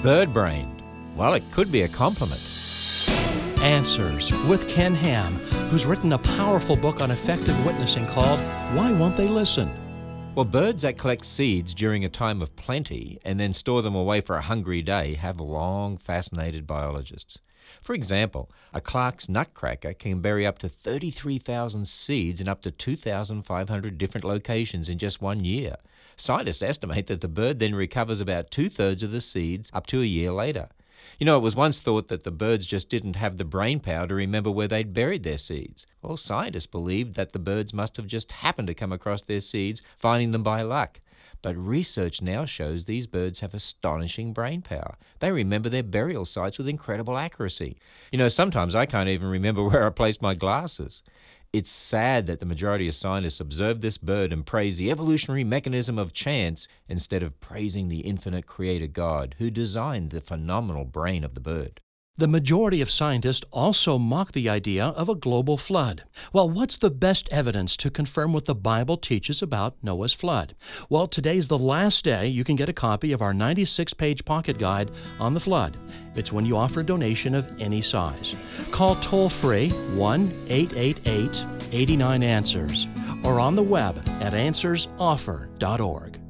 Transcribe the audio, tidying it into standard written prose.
Bird-brained. Well, it could be a compliment. Answers with Ken Ham, who's written a powerful book on effective witnessing called Why Won't They Listen? Well, birds that collect seeds during a time of plenty and then store them away for a hungry day have long fascinated biologists. For example, a Clark's nutcracker can bury up to 33,000 seeds in up to 2,500 different locations in just 1 year. Scientists estimate that the bird then recovers about 2/3 of the seeds up to a year later. You know, it was once thought that the birds just didn't have the brain power to remember where they'd buried their seeds. Well, scientists believed that the birds must have just happened to come across their seeds, finding them by luck. But research now shows these birds have astonishing brain power. They remember their burial sites with incredible accuracy. You know, sometimes I can't even remember where I placed my glasses. It's sad that the majority of scientists observe this bird and praise the evolutionary mechanism of chance instead of praising the infinite creator God who designed the phenomenal brain of the bird. The majority of scientists also mock the idea of a global flood. Well, what's the best evidence to confirm what the Bible teaches about Noah's flood? Well, today's the last day you can get a copy of our 96-page pocket guide on the flood. It's when you offer a donation of any size. Call toll-free 1-888-89-ANSWERS or on the web at answersoffer.org.